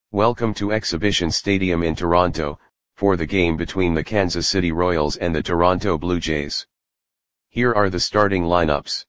Welcome to Exhibition Stadium in Toronto, for the game between the Kansas City Royals and the Toronto Blue Jays. Here are the starting lineups.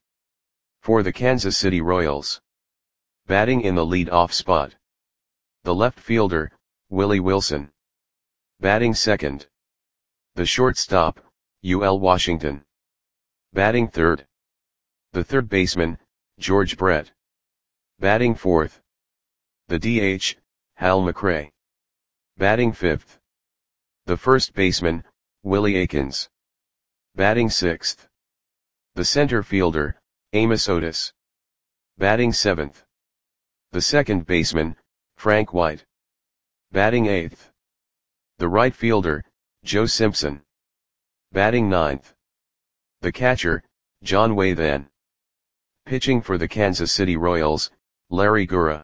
For the Kansas City Royals. Batting in the lead-off spot. The left fielder, Willie Wilson. Batting second. The shortstop, UL Washington. Batting third. The third baseman, George Brett. Batting fourth. The DH, Hal McRae. Batting fifth. The first baseman, Willie Aikens. Batting sixth. The center fielder, Amos Otis. Batting seventh. The second baseman, Frank White. Batting eighth. The right fielder, Joe Simpson. Batting ninth. The catcher, John Wathan. Pitching for the Kansas City Royals, Larry Gura.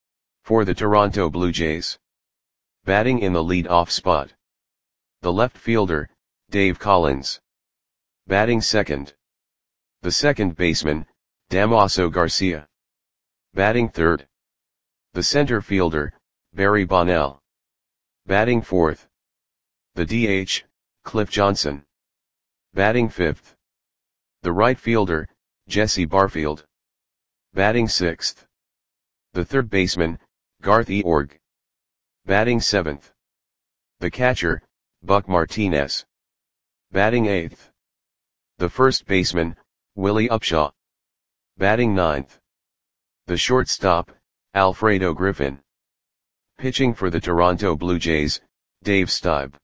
For the Toronto Blue Jays. Batting in the lead-off spot. The left fielder, Dave Collins. Batting second. The second baseman, Damaso Garcia. Batting third. The center fielder, Barry Bonnell. Batting fourth. The DH, Cliff Johnson. Batting fifth. The right fielder, Jesse Barfield. Batting sixth. The third baseman, Garth Eorg. Batting seventh. The catcher, Buck Martinez. Batting eighth. The first baseman, Willie Upshaw. Batting ninth. The shortstop, Alfredo Griffin. Pitching for the Toronto Blue Jays, Dave Stieb.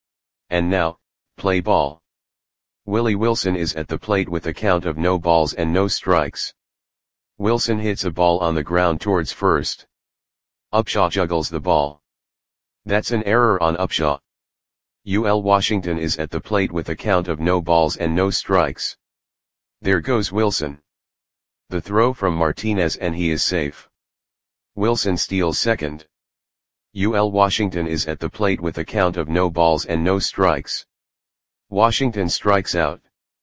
And now, play ball. Willie Wilson is at the plate with a count of no balls and no strikes. Wilson hits a ball on the ground towards first. Upshaw juggles the ball. That's an error on Upshaw. UL Washington is at the plate with a count of no balls and no strikes. There goes Wilson. The throw from Martinez and he is safe. Wilson steals second. UL Washington is at the plate with a count of no balls and no strikes. Washington strikes out.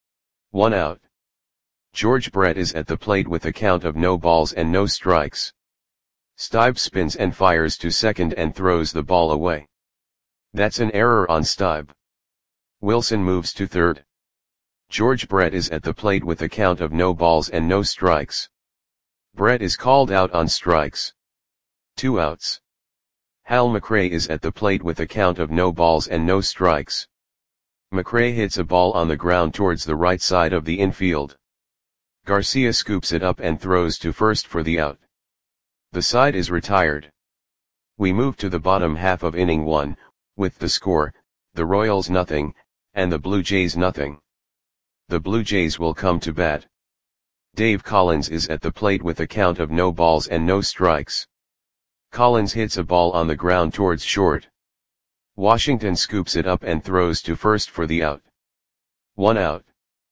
1 out. George Brett is at the plate with a count of no balls and no strikes. Stieb spins and fires to second and throws the ball away. That's an error on Stieb. Wilson moves to third. George Brett is at the plate with a count of no balls and no strikes. Brett is called out on strikes. 2 outs. Hal McRae is at the plate with a count of no balls and no strikes. McRae hits a ball on the ground towards the right side of the infield. Garcia scoops it up and throws to first for the out. The side is retired. We move to the bottom half of inning 1, with the score, the Royals nothing, and the Blue Jays nothing. The Blue Jays will come to bat. Dave Collins is at the plate with a count of no balls and no strikes. Collins hits a ball on the ground towards short. Washington scoops it up and throws to first for the out. 1 out.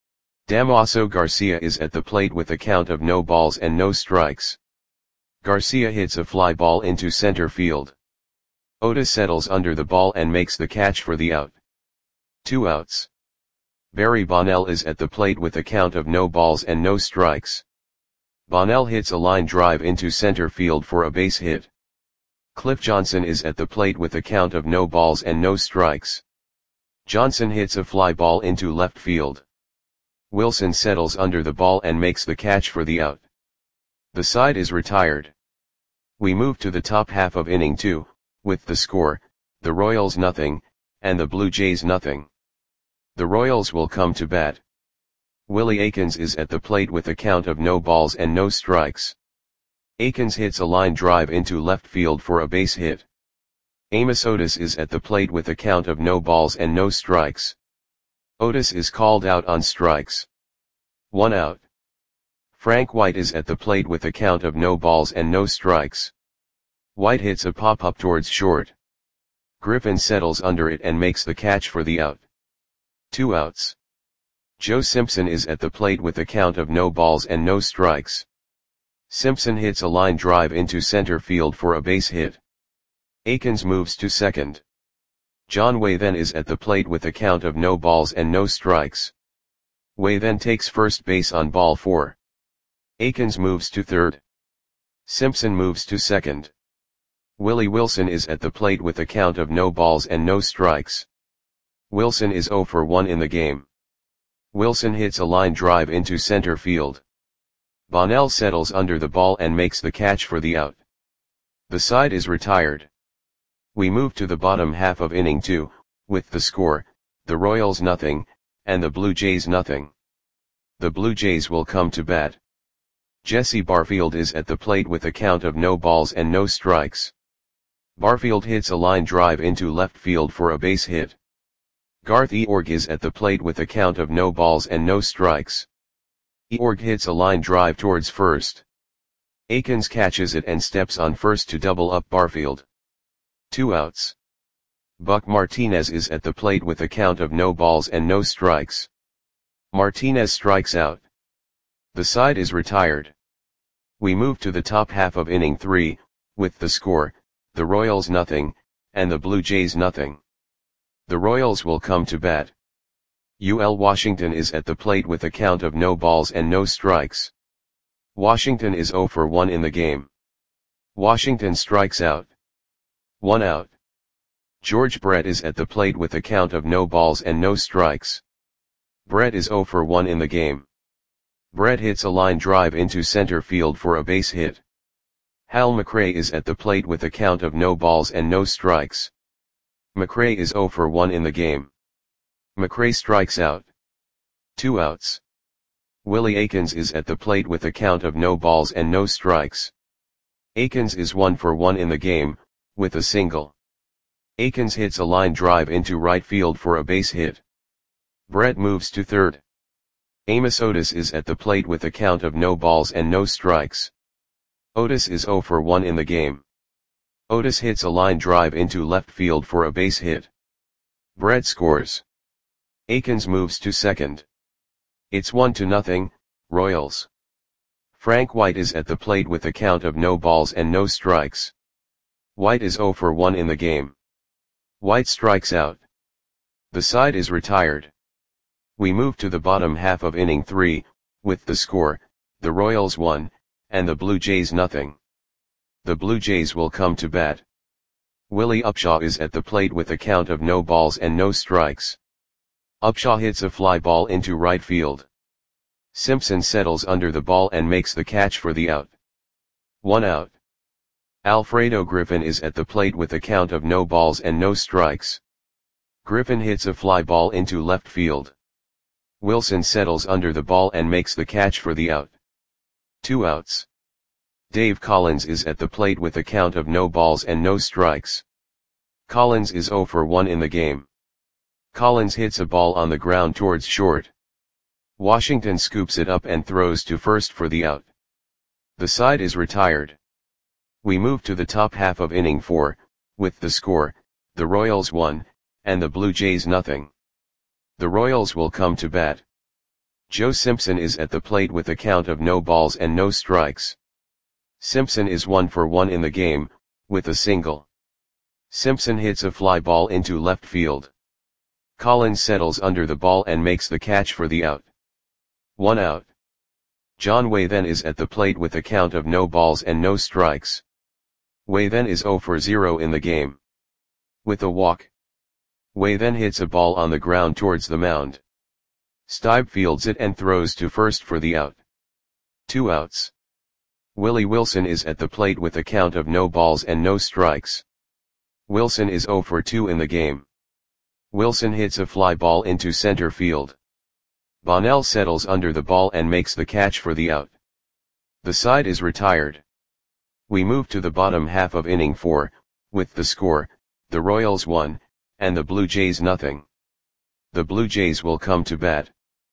Damaso Garcia is at the plate with a count of no balls and no strikes. Garcia hits a fly ball into center field. Otis settles under the ball and makes the catch for the out. 2 outs. Barry Bonnell is at the plate with a count of no balls and no strikes. Bonnell hits a line drive into center field for a base hit. Cliff Johnson is at the plate with a count of no balls and no strikes. Johnson hits a fly ball into left field. Wilson settles under the ball and makes the catch for the out. The side is retired. We move to the top half of inning 2, with the score, the Royals nothing, and the Blue Jays nothing. The Royals will come to bat. Willie Aikens is at the plate with a count of no balls and no strikes. Aikens hits a line drive into left field for a base hit. Amos Otis is at the plate with a count of no balls and no strikes. Otis is called out on strikes. 1 out. Frank White is at the plate with a count of no balls and no strikes. White hits a pop-up towards short. Griffin settles under it and makes the catch for the out. 2 outs. Joe Simpson is at the plate with a count of no balls and no strikes. Simpson hits a line drive into center field for a base hit. Aikens moves to second. John Wathan is at the plate with a count of no balls and no strikes. Wathan takes first base on ball 4. Aikens moves to third. Simpson moves to second. Willie Wilson is at the plate with a count of no balls and no strikes. Wilson is 0 for 1 in the game. Wilson hits a line drive into center field. Bonnell settles under the ball and makes the catch for the out. The side is retired. We move to the bottom half of inning 2, with the score, the Royals nothing, and the Blue Jays nothing. The Blue Jays will come to bat. Jesse Barfield is at the plate with a count of no balls and no strikes. Barfield hits a line drive into left field for a base hit. Garth Eorg is at the plate with a count of no balls and no strikes. Eorg hits a line drive towards first. Akins catches it and steps on first to double up Barfield. 2 outs. Buck Martinez is at the plate with a count of no balls and no strikes. Martinez strikes out. The side is retired. We move to the top half of inning 3, with the score, the Royals nothing, and the Blue Jays nothing. The Royals will come to bat. UL Washington is at the plate with a count of no balls and no strikes. Washington is 0 for 1 in the game. Washington strikes out. 1 out. George Brett is at the plate with a count of no balls and no strikes. Brett is 0 for 1 in the game. Brett hits a line drive into center field for a base hit. Hal McRae is at the plate with a count of no balls and no strikes. McRae is 0 for 1 in the game. McRae strikes out. 2 outs. Willie Akins is at the plate with a count of no balls and no strikes. Akins is 1 for 1 in the game, with a single. Akins hits a line drive into right field for a base hit. Brett moves to third. Amos Otis is at the plate with a count of no balls and no strikes. Otis is 0 for 1 in the game. Otis hits a line drive into left field for a base hit. Brett scores. Akins moves to second. It's 1-0, Royals. Frank White is at the plate with a count of no balls and no strikes. White is 0 for 1 in the game. White strikes out. The side is retired. We move to the bottom half of inning 3, with the score, the Royals 1, and the Blue Jays nothing. The Blue Jays will come to bat. Willie Upshaw is at the plate with a count of no balls and no strikes. Upshaw hits a fly ball into right field. Simpson settles under the ball and makes the catch for the out. 1 out. Alfredo Griffin is at the plate with a count of no balls and no strikes. Griffin hits a fly ball into left field. Wilson settles under the ball and makes the catch for the out. 2 outs. Dave Collins is at the plate with a count of no balls and no strikes. Collins is 0 for 1 in the game. Collins hits a ball on the ground towards short. Washington scoops it up and throws to first for the out. The side is retired. We move to the top half of inning 4, with the score, the Royals 1, and the Blue Jays nothing. The Royals will come to bat. Joe Simpson is at the plate with a count of no balls and no strikes. Simpson is 1 for 1 in the game, with a single. Simpson hits a fly ball into left field. Collins settles under the ball and makes the catch for the out. 1 out. John Wathen is at the plate with a count of no balls and no strikes. Wathen is 0 for 0 in the game. With a walk. Wathen hits a ball on the ground towards the mound. Stibe fields it and throws to first for the out. 2 outs. Willie Wilson is at the plate with a count of no balls and no strikes. Wilson is 0 for 2 in the game. Wilson hits a fly ball into center field. Bonnell settles under the ball and makes the catch for the out. The side is retired. We move to the bottom half of inning 4, with the score, the Royals 1, and the Blue Jays nothing. The Blue Jays will come to bat.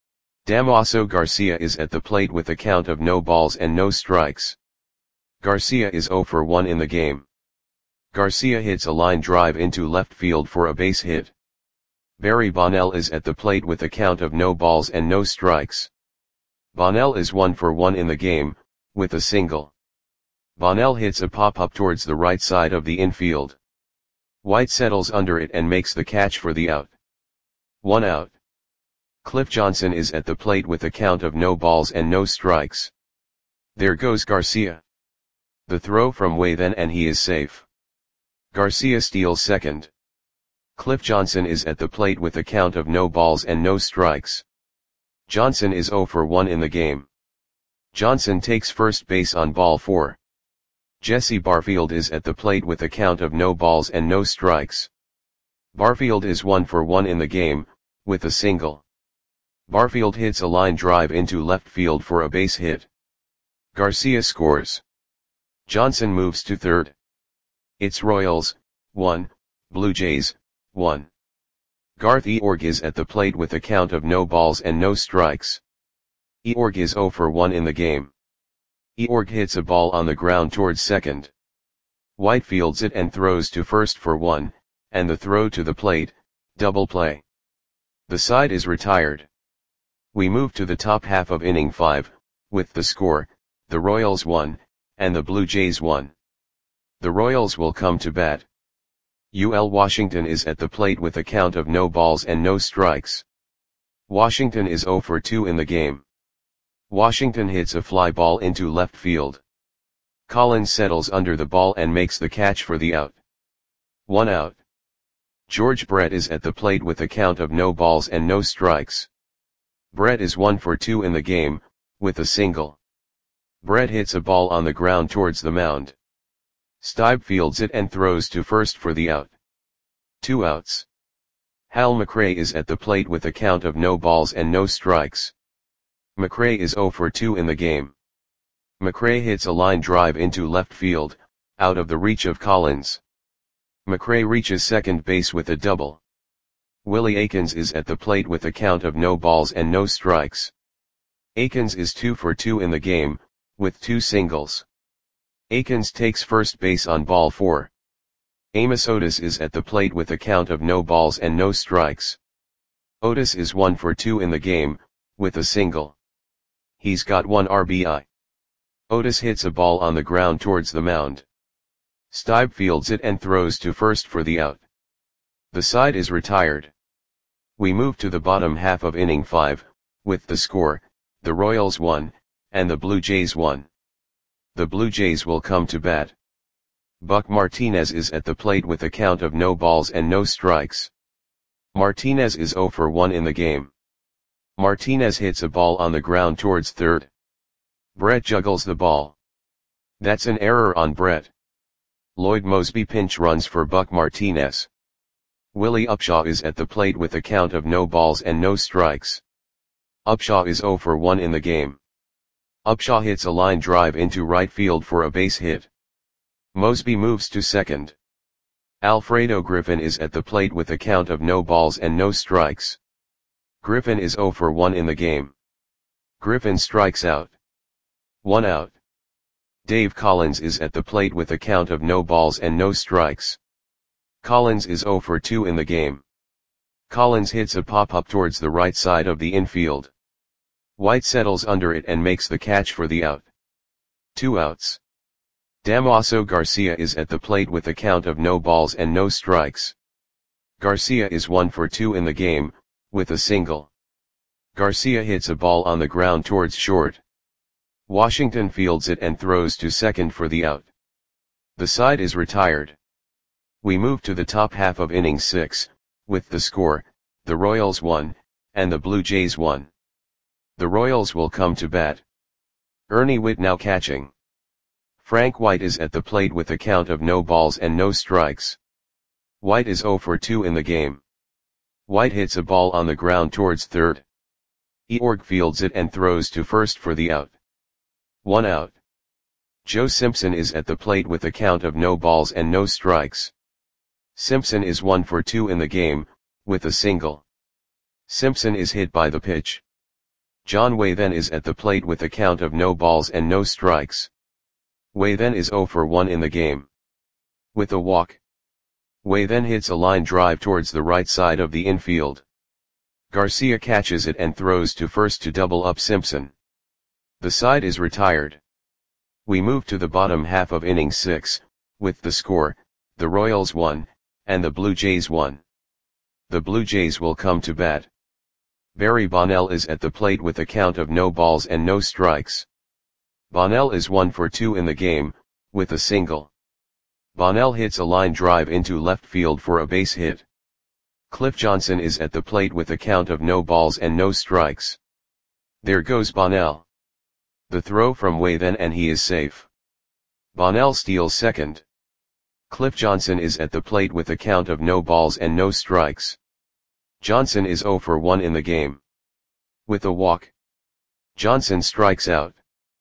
Damaso Garcia is at the plate with a count of no balls and no strikes. Garcia is 0 for 1 in the game. Garcia hits a line drive into left field for a base hit. Barry Bonnell is at the plate with a count of no balls and no strikes. Bonnell is 1 for 1 in the game, with a single. Bonnell hits a pop-up towards the right side of the infield. White settles under it and makes the catch for the out. 1 out. Cliff Johnson is at the plate with a count of no balls and no strikes. There goes Garcia. The throw from Wathen and he is safe. Garcia steals second. Cliff Johnson is at the plate with a count of no balls and no strikes. Johnson is 0 for 1 in the game. Johnson takes first base on ball 4. Jesse Barfield is at the plate with a count of no balls and no strikes. Barfield is 1 for 1 in the game, with a single. Barfield hits a line drive into left field for a base hit. Garcia scores. Johnson moves to third. It's Royals, 1, Blue Jays, 1. Garth Eorg is at the plate with a count of no balls and no strikes. Eorg is 0 for 1 in the game. Eorg hits a ball on the ground towards second. White fields it and throws to first for 1, and the throw to the plate, double play. The side is retired. We move to the top half of inning 5, with the score, the Royals 1, and the Blue Jays 1. The Royals will come to bat. UL Washington is at the plate with a count of no balls and no strikes. Washington is 0 for 2 in the game. Washington hits a fly ball into left field. Collins settles under the ball and makes the catch for the out. 1 out. George Brett is at the plate with a count of no balls and no strikes. Brett is 1 for 2 in the game, with a single. Brett hits a ball on the ground towards the mound. Stibe fields it and throws to first for the out. 2 outs. Hal McRae is at the plate with a count of no balls and no strikes. McRae is 0 for 2 in the game. McRae hits a line drive into left field, out of the reach of Collins. McRae reaches second base with a double. Willie Aikens is at the plate with a count of no balls and no strikes. Aikens is 2 for 2 in the game, with 2 singles. Aikens takes first base on ball 4. Amos Otis is at the plate with a count of no balls and no strikes. Otis is 1 for 2 in the game, with a single. He's got 1 RBI. Otis hits a ball on the ground towards the mound. Stibe fields it and throws to first for the out. The side is retired. We move to the bottom half of inning 5, with the score, the Royals 1, and the Blue Jays 1. The Blue Jays will come to bat. Buck Martinez is at the plate with a count of no balls and no strikes. Martinez is 0 for 1 in the game. Martinez hits a ball on the ground towards third. Brett juggles the ball. That's an error on Brett. Lloyd Mosby pinch runs for Buck Martinez. Willie Upshaw is at the plate with a count of no balls and no strikes. Upshaw is 0 for 1 in the game. Upshaw hits a line drive into right field for a base hit. Mosby moves to second. Alfredo Griffin is at the plate with a count of no balls and no strikes. Griffin is 0 for 1 in the game. Griffin strikes out. 1 out. Dave Collins is at the plate with a count of no balls and no strikes. Collins is 0 for 2 in the game. Collins hits a pop-up towards the right side of the infield. White settles under it and makes the catch for the out. 2 outs. Damaso Garcia is at the plate with a count of no balls and no strikes. Garcia is 1 for 2 in the game, with a single. Garcia hits a ball on the ground towards short. Washington fields it and throws to second for the out. The side is retired. We move to the top half of inning 6, with the score, the Royals 1, and the Blue Jays 1. The Royals will come to bat. Ernie Whitnow catching. Frank White is at the plate with a count of no balls and no strikes. White is 0 for 2 in the game. White hits a ball on the ground towards third. Eorg fields it and throws to first for the out. 1 out. Joe Simpson is at the plate with a count of no balls and no strikes. Simpson is 1 for 2 in the game, with a single. Simpson is hit by the pitch. John Waythen is at the plate with a count of no balls and no strikes. Waythen is 0 for 1 in the game. With a walk. Waythen hits a line drive towards the right side of the infield. Garcia catches it and throws to first to double up Simpson. The side is retired. We move to the bottom half of inning 6, with the score, the Royals 1, and the Blue Jays 1. The Blue Jays will come to bat. Barry Bonnell is at the plate with a count of no balls and no strikes. Bonnell is 1 for 2 in the game, with a single. Bonnell hits a line drive into left field for a base hit. Cliff Johnson is at the plate with a count of no balls and no strikes. There goes Bonnell. The throw from way then and he is safe. Bonnell steals second. Cliff Johnson is at the plate with a count of no balls and no strikes. Johnson is 0 for 1 in the game. With a walk, Johnson strikes out.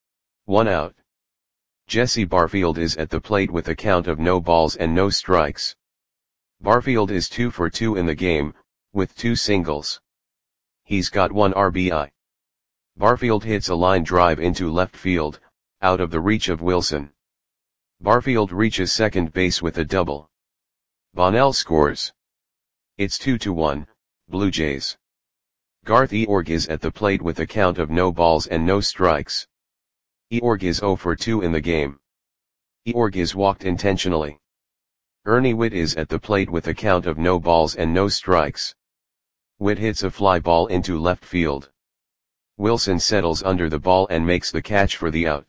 1 out. Jesse Barfield is at the plate with a count of no balls and no strikes. Barfield is 2 for 2 in the game, with 2 singles. He's got 1 RBI. Barfield hits a line drive into left field, out of the reach of Wilson. Barfield reaches second base with a double. Bonnell scores. It's 2-1, Blue Jays. Garth Eorg is at the plate with a count of no balls and no strikes. Eorg is 0 for 2 in the game. Eorg is walked intentionally. Ernie Whitt is at the plate with a count of no balls and no strikes. Whitt hits a fly ball into left field. Wilson settles under the ball and makes the catch for the out.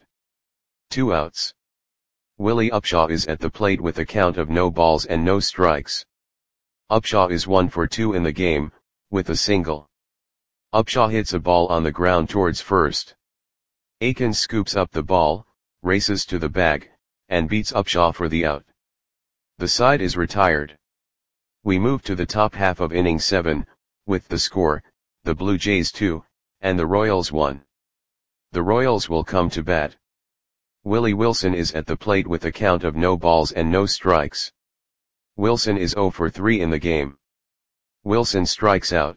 2 outs. Willie Upshaw is at the plate with a count of no balls and no strikes. Upshaw is 1 for 2 in the game, with a single. Upshaw hits a ball on the ground towards first. Akins scoops up the ball, races to the bag, and beats Upshaw for the out. The side is retired. We move to the top half of inning 7, with the score, the Blue Jays 2, and the Royals 1. The Royals will come to bat. Willie Wilson is at the plate with a count of no balls and no strikes. Wilson is 0 for 3 in the game. Wilson strikes out.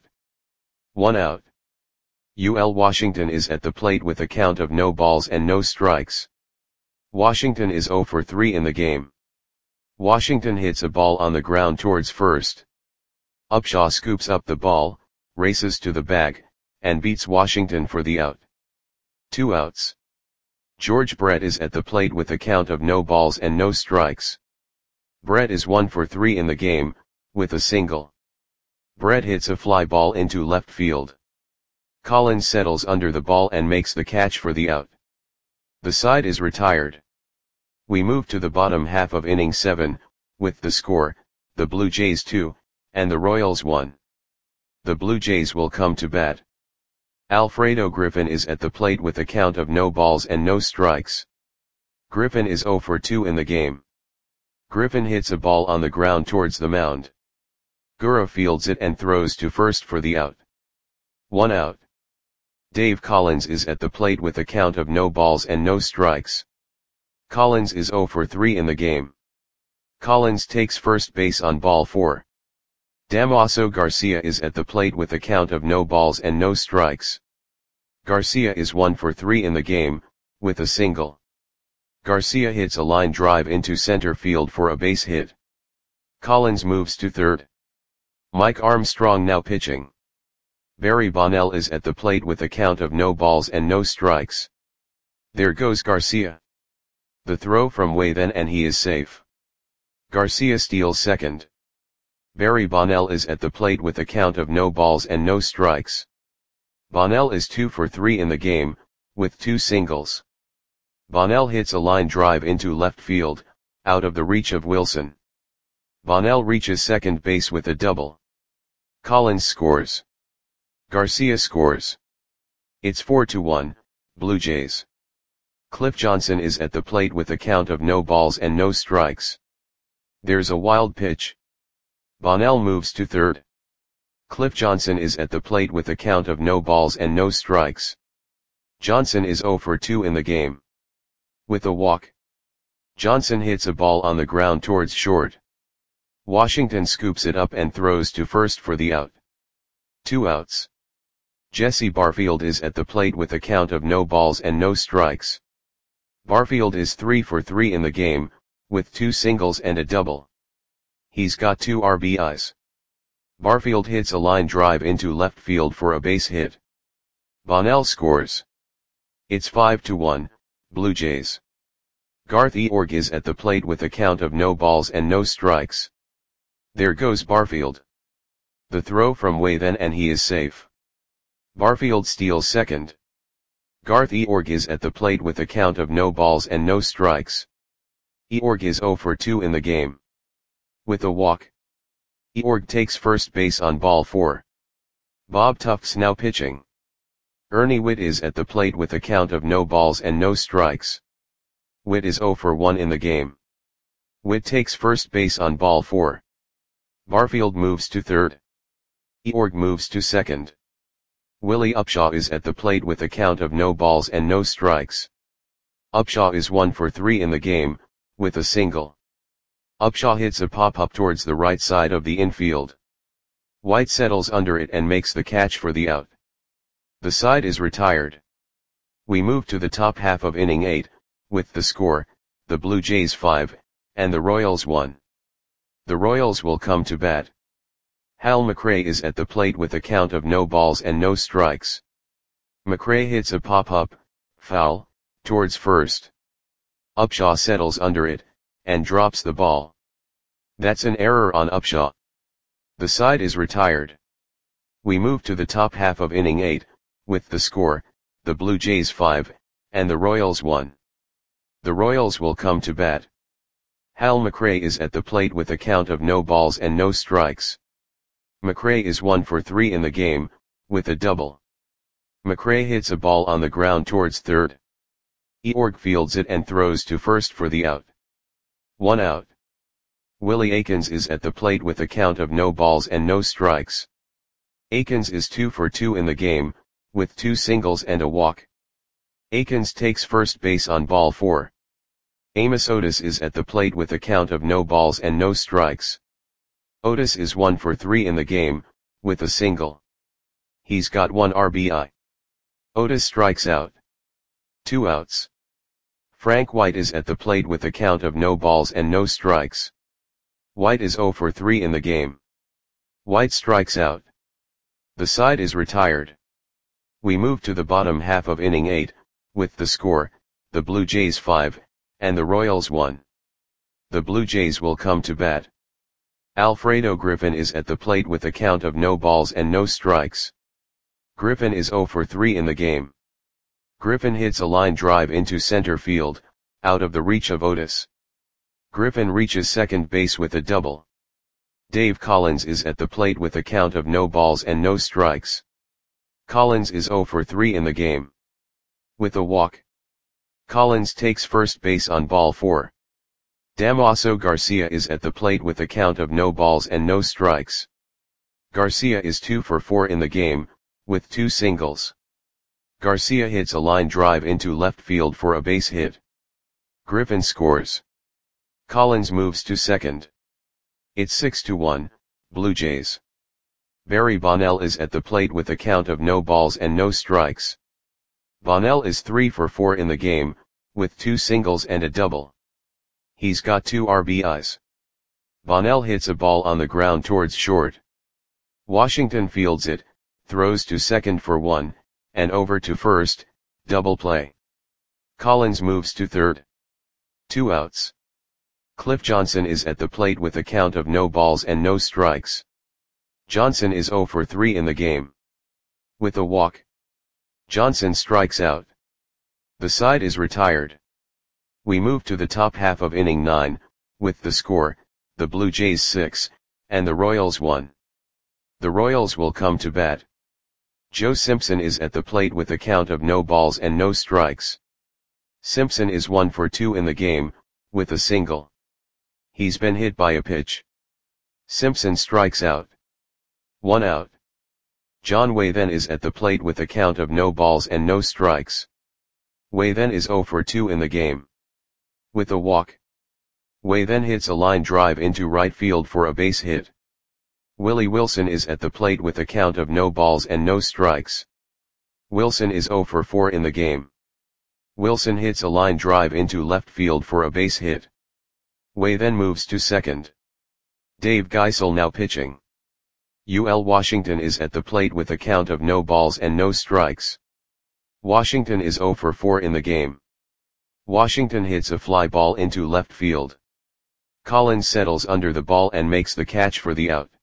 1 out. UL Washington is at the plate with a count of no balls and no strikes. Washington is 0 for 3 in the game. Washington hits a ball on the ground towards first. Upshaw scoops up the ball, races to the bag, and beats Washington for the out. 2 outs. George Brett is at the plate with a count of no balls and no strikes. Brett is 1 for 3 in the game, with a single. Brett hits a fly ball into left field. Collins settles under the ball and makes the catch for the out. The side is retired. We move to the bottom half of inning 7, with the score, the Blue Jays 2, and the Royals 1. The Blue Jays will come to bat. Alfredo Griffin is at the plate with a count of no balls and no strikes. Griffin is 0 for 2 in the game. Griffin hits a ball on the ground towards the mound. Gura fields it and throws to first for the out. 1 out. Dave Collins is at the plate with a count of no balls and no strikes. Collins is 0 for 3 in the game. Collins takes first base on ball 4. Damaso Garcia is at the plate with a count of no balls and no strikes. Garcia is 1 for 3 in the game, with a single. Garcia hits a line drive into center field for a base hit. Collins moves to third. Mike Armstrong now pitching. Barry Bonnell is at the plate with a count of no balls and no strikes. There goes Garcia. The throw from way then and he is safe. Garcia steals second. Barry Bonnell is at the plate with a count of no balls and no strikes. Bonnell is 2 for 3 in the game, with 2 singles. Bonnell hits a line drive into left field, out of the reach of Wilson. Bonnell reaches second base with a double. Collins scores. Garcia scores. It's 4-1, Blue Jays. Cliff Johnson is at the plate with a count of no balls and no strikes. There's a wild pitch. Bonnell moves to third. Cliff Johnson is at the plate with a count of no balls and no strikes. Johnson is 0 for 2 in the game. With a walk, Johnson hits a ball on the ground towards short. Washington scoops it up and throws to first for the out. 2 outs. Jesse Barfield is at the plate with a count of no balls and no strikes. Barfield is 3 for 3 in the game, with 2 singles and a double. He's got 2 RBIs. Barfield hits a line drive into left field for a base hit. Bonnell scores. It's 5-1, Blue Jays. Garth Eorg is at the plate with a count of no balls and no strikes. There goes Barfield. The throw from way then and he is safe. Barfield steals second. Garth Eorg is at the plate with a count of no balls and no strikes. Eorg is 0 for 2 in the game. With a walk, Eorg takes first base on ball 4. Bob Tufts now pitching. Ernie Whitt is at the plate with a count of no balls and no strikes. Whitt is 0 for 1 in the game. Whitt takes first base on ball 4. Barfield moves to third. Eorg moves to second. Willie Upshaw is at the plate with a count of no balls and no strikes. Upshaw is 1 for 3 in the game, with a single. Upshaw hits a pop-up towards the right side of the infield. White settles under it and makes the catch for the out. The side is retired. We move to the top half of inning 8, with the score, the Blue Jays 5, and the Royals 1. The Royals will come to bat. Hal McRae is at the plate with a count of no balls and no strikes. McRae hits a pop-up, foul, towards first. Upshaw settles under it, and drops the ball. That's an error on Upshaw. The side is retired. We move to the top half of inning 8, with the score, the Blue Jays 5, and the Royals 1. The Royals will come to bat. Hal McRae is at the plate with a count of no balls and no strikes. McRae is 1 for 3 in the game, with a double. McRae hits a ball on the ground towards third. Eorg fields it and throws to first for the out. 1 out. Willie Aikens is at the plate with a count of no balls and no strikes. Aikens is 2 for 2 in the game, with 2 singles and a walk. Aikens takes first base on ball 4. Amos Otis is at the plate with a count of no balls and no strikes. Otis is 1 for 3 in the game, with a single. He's got 1 RBI. Otis strikes out. 2 outs. Frank White is at the plate with a count of no balls and no strikes. White is 0 for 3 in the game. White strikes out. The side is retired. We move to the bottom half of inning 8, with the score, the Blue Jays 5, and the Royals 1. The Blue Jays will come to bat. Alfredo Griffin is at the plate with a count of no balls and no strikes. Griffin is 0 for 3 in the game. Griffin hits a line drive into center field, out of the reach of Otis. Griffin reaches second base with a double. Dave Collins is at the plate with a count of no balls and no strikes. Collins is 0 for 3 in the game. With a walk, Collins takes first base on ball 4. Damaso Garcia is at the plate with a count of no balls and no strikes. Garcia is 2 for 4 in the game, with 2 singles. Garcia hits a line drive into left field for a base hit. Griffin scores. Collins moves to second. It's 6-1, Blue Jays. Barry Bonnell is at the plate with a count of no balls and no strikes. Bonnell is 3 for 4 in the game, with 2 singles and a double. He's got 2 RBIs. Bonnell hits a ball on the ground towards short. Washington fields it, throws to second for 1, and over to first, double play. Collins moves to third. 2 outs. Cliff Johnson is at the plate with a count of no balls and no strikes. Johnson is 0 for 3 in the game. With a walk, Johnson strikes out. The side is retired. We move to the top half of inning 9, with the score, the Blue Jays 6, and the Royals 1. The Royals will come to bat. Joe Simpson is at the plate with a count of no balls and no strikes. Simpson is 1 for 2 in the game, with a single. He's been hit by a pitch. Simpson strikes out. 1 out. John Waythen is at the plate with a count of no balls and no strikes. Waythen is 0 for 2 in the game. With a walk, Waythen hits a line drive into right field for a base hit. Willie Wilson is at the plate with a count of no balls and no strikes. Wilson is 0 for 4 in the game. Wilson hits a line drive into left field for a base hit. Waythen moves to second. Dave Geisel now pitching. UL Washington is at the plate with a count of no balls and no strikes. Washington is 0 for 4 in the game. Washington hits a fly ball into left field. Collins settles under the ball and makes the catch for the out.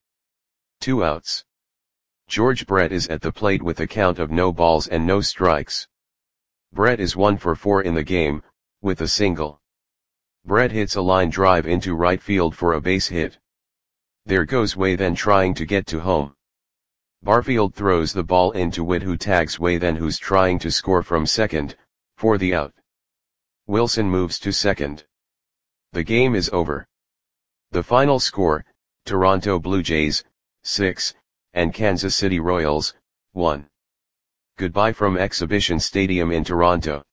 2 outs. George Brett is at the plate with a count of no balls and no strikes. Brett is 1 for 4 in the game, with a single. Brett hits a line drive into right field for a base hit. There goes Way then trying to get to home. Barfield throws the ball into Witt who tags Way then who's trying to score from second, for the out. Wilson moves to second. The game is over. The final score, Toronto Blue Jays, 6, and Kansas City Royals, 1. Goodbye from Exhibition Stadium in Toronto.